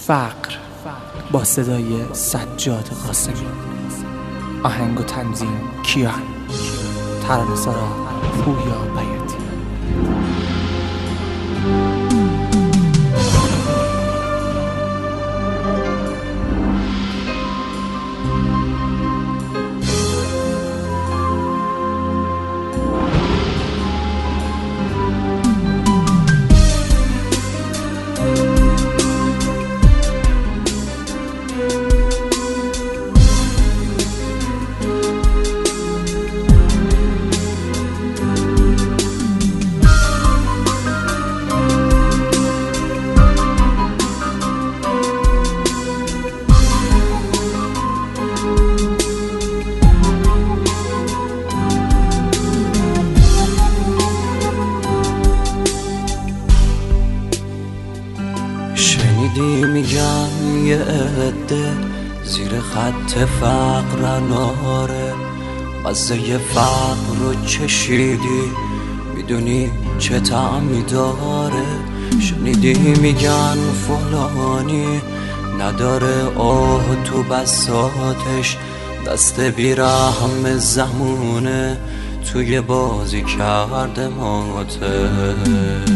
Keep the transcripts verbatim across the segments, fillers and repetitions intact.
فقر با صدای سجاد قاسمی. آهنگ و تنظیم کیان. ترانه‌سرا پویا بیاتی. شنیدی میگن یه عده زیر خط فقر ناره، مزه فقر رو چشیدی میدونی چه طعمی داره. شنیدی میگن فلانی نداره آه تو بساطش، دست بیرحم زمونه توی بازی کرده ماتش.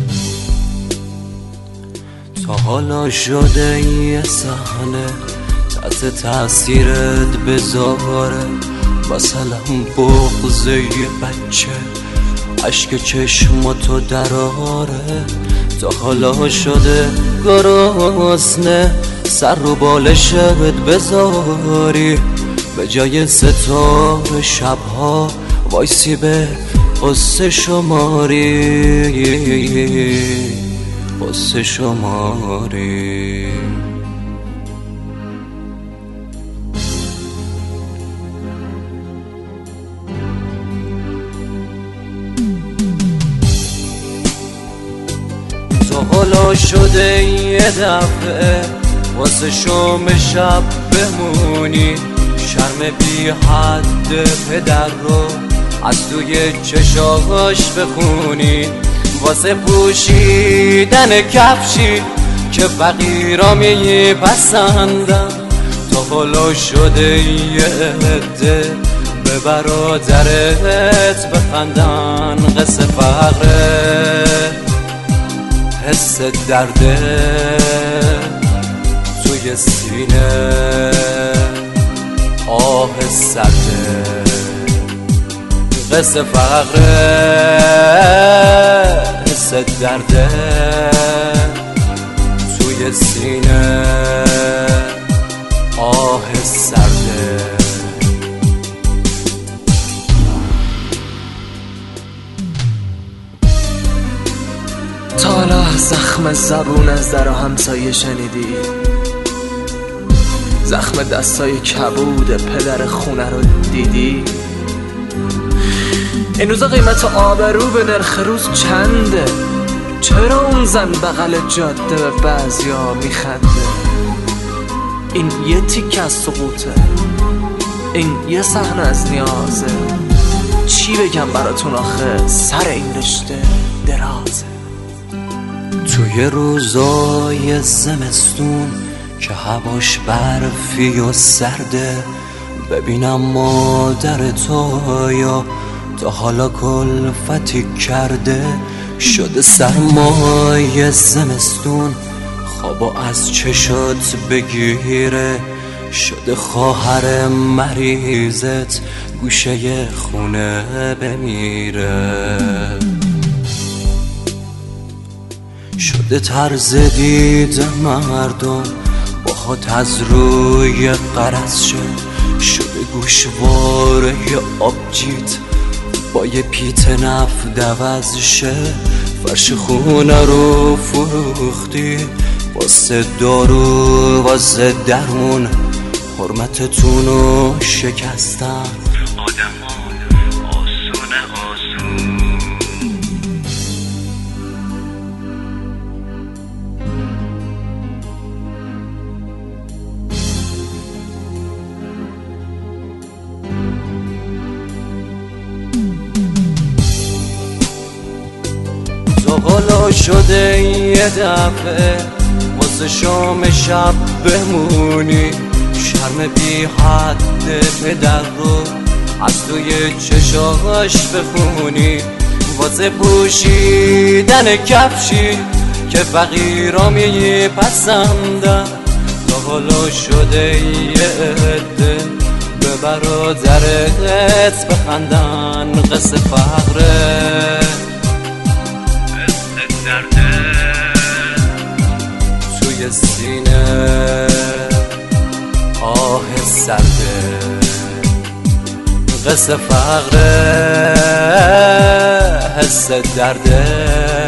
تا حالا شده یه صحنه تحت تاثیرت بذاره، مثلا بغض یه بچه عشق چشماتو دراره. تا حالا شده گرسنه سر رو بالشت بذاری، به جای ستاره شبها وایسی به قصه شماری، قصه شماری. تا حالا شده یه دفعه واسه شام شب بمونی، شرم بی حد پدر رو از توی چشاش بخونی، واسه پوشیدن کفشی که فقیرا میپسندن. تا حالا شده یه عده به برادرت بخندن، قصه فقره حس درده توی سینه آه سرده، قصه فقره حس درده توی سینه آه سرده. تا حالا زخم زبون از در و همسایه شنیدی؟ زخم دستای کبود پدر خونه رو دیدی؟ این روزا قیمت آبرو به نرخ روز چنده؟ چرا اون زن بغل جاده به بعضیا میخنده؟ این یه تیکه از سقوطه، این یه صحنه از نیازه. چی بگم براتون آخه سر این رشته درازه. توی روزای زمستون که هواش برفی و سرده، ببینم مادر تو یا تا حالا کلفتی کرده. شده سرمای زمستون خوابو از چشات بگیره، شده خواهر مریضت گوشه خونه بمیره. شده طرز دید مردم باهات از روی قرض شد، شده گوشواره آبجیت با یه پیت نفت عوض شه. فرش خونه رو فروختی واسه دارو واسه درمون، حرمتتون رو شکستن آدمان آسون آسون. تا حالا شده یه دفعه واسه شام شب بمونی، شرم بی حد پدر رو از توی چشاش بخونی، واسه پوشیدن کفشی که فقیرا میپسندن، تا حالا شده یه عده به برادرت بخندن. قصه فقره، قصه درده توی سینه، آه سرده. قصه فقره، حس درده